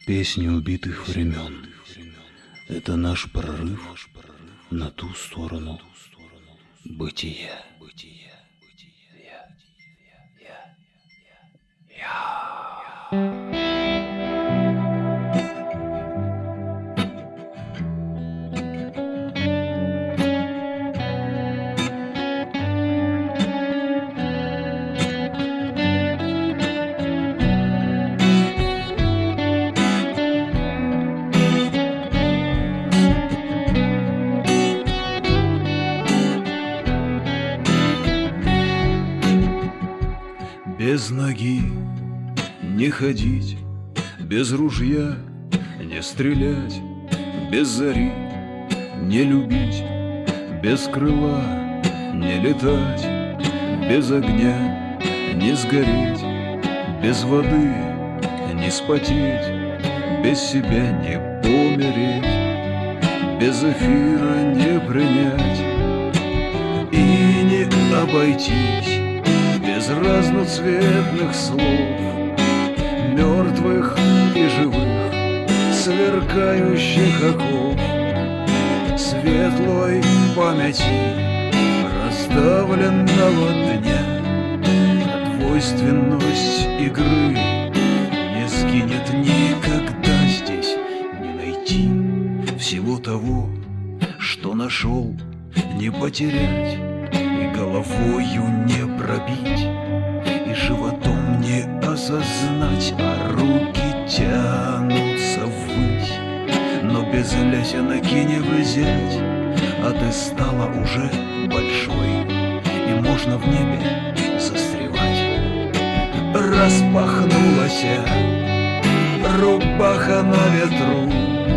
Песни убитых времен. Это наш прорыв на ту сторону бытия. Без ноги не ходить, без ружья не стрелять, без зари не любить, без крыла не летать, без огня не сгореть, без воды не спотеть, без себя не помереть, без эфира не принять и не обойтись без разноцветных слов, мертвых и живых, сверкающих оков, светлой памяти расставленного дня. Двойственность игры не сгинет никогда, здесь не найти всего того, что нашел, не потерять и головою не пробить, и животом не осознать, а руки тянутся ввысь, но без лясенки не взять, а ты стала уже большой, и можно в небе застревать. Распахнулась рубаха на ветру,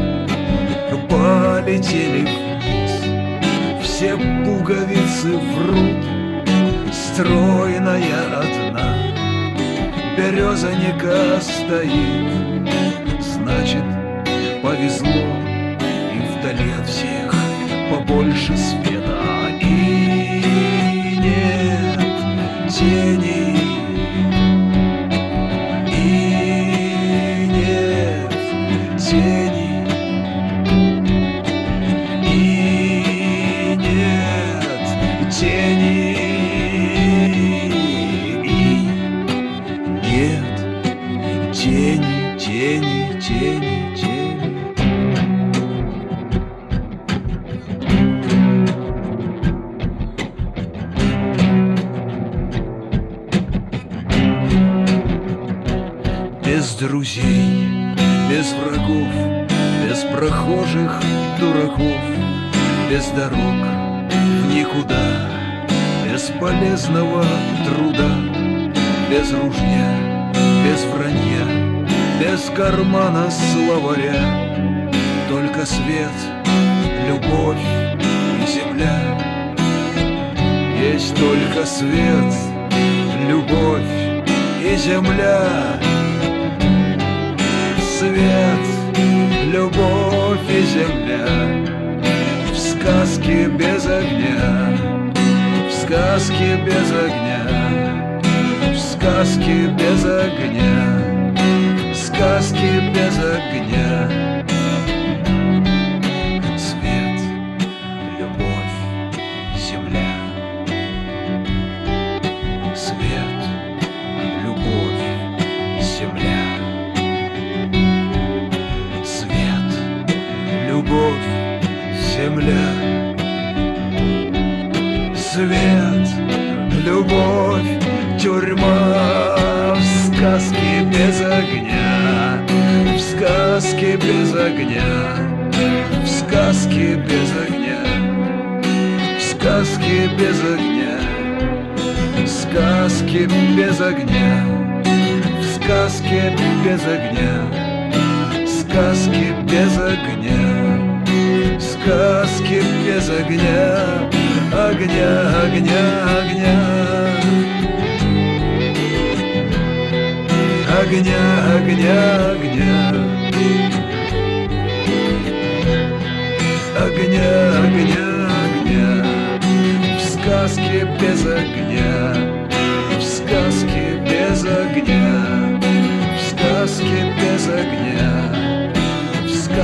полетели вниз, все пуговицы врут, стройная одна березаника стоит, значит, повезло, и вдали от всех побольше света, и нет тени, и нет тени, и нет тени. Тени, тени, тени, тени. Без друзей, без врагов, без прохожих дураков, без дорог в никуда, без полезного труда, без ружья, без вранья, без кармана словаря, только свет, любовь и земля. Есть только свет, любовь и земля. Свет, любовь и земля. В сказке без огня, в сказке без огня, в сказке без огня, сказки без огня. Свет, любовь, земля. Свет, любовь, земля. Свет, любовь, земля. Свет, любовь, тюрьма. В сказке без огня, в сказке без огня, в сказке без огня, в сказке без огня, в сказке без огня, в сказке без огня, сказки без огня, сказки без огня, огня, огня, огня. Огня, огня, огня, огня, огня, огня. В сказке без огня, в сказке без огня, в сказке без огня.